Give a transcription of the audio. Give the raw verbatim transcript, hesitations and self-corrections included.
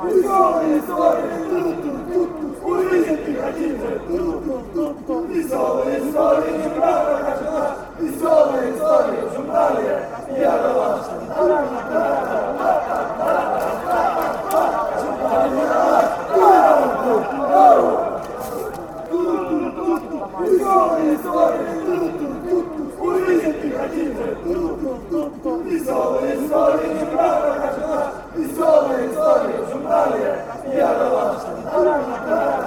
Веселые истории, увидеть не хотите. Веселые истории, журнала начала. Веселые истории, в журнале я до вас. Веселые истории, увидеть не хотите. Веселые истории, журнала начала. Веселые истории, в журнале я до вас.